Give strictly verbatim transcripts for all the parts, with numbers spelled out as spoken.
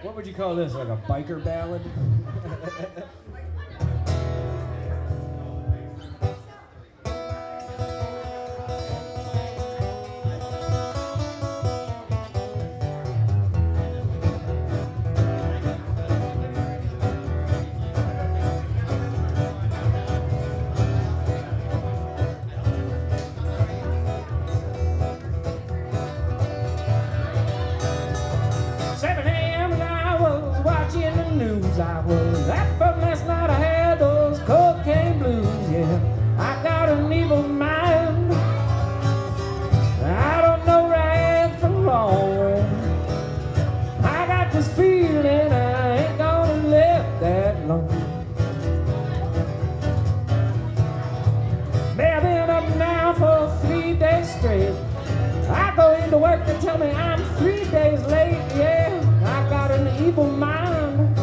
What would you call this? Like a biker ballad? seven a.m. and I was watching the news. I was up from last night. I had those cocaine blues. Yeah, I got an evil mind. I don't know right from wrong. I got this feeling I ain't gonna live that long. Man, I've been up now for three days straight. I go into work to tell me I'm three days late. Yeah, I got an evil mind.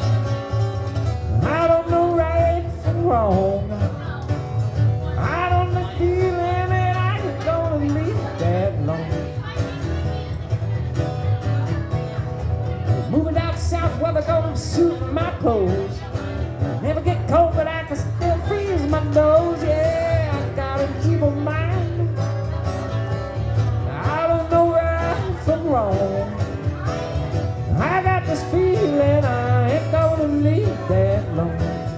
I don't know right from wrong. I don't know feeling that I ain't gonna live that long. Moving down south where they're gonna suit my clothes. I never get cold, but I can still freeze my nose. Yeah, I got an evil mind. Wrong. I got this feeling I ain't gonna live that long.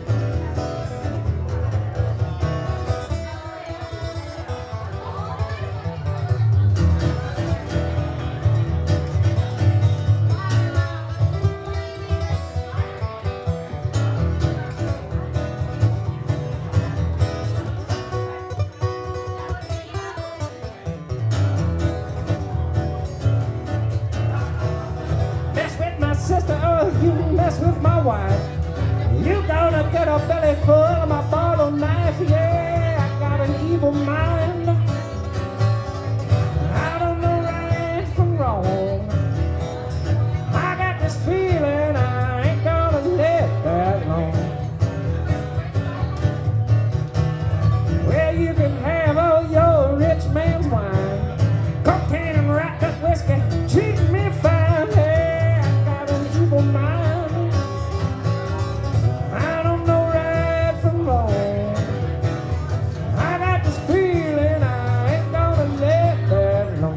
Sister, oh, you mess with my wife, you gonna get a belly full of my bottle knife. Yeah, I got an evil mind. I don't know right from wrong. I got this feeling I ain't gonna live that long. Well, you can have all your rich man's wine, cocaine and wrapped up whiskey, treat me fine. Mind. I don't know right from wrong. I got this feeling I ain't gonna live that long.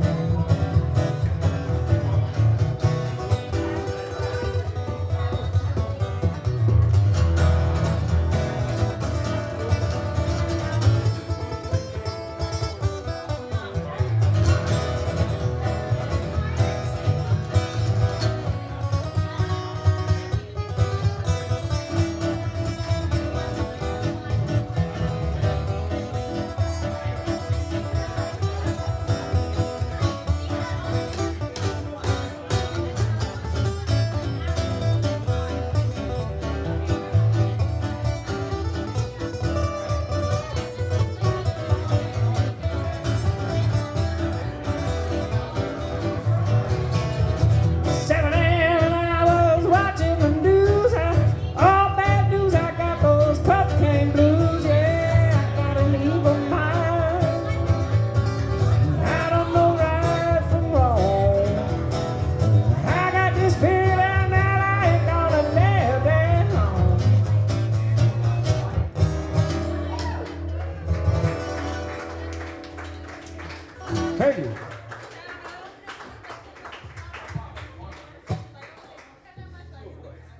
Thank you.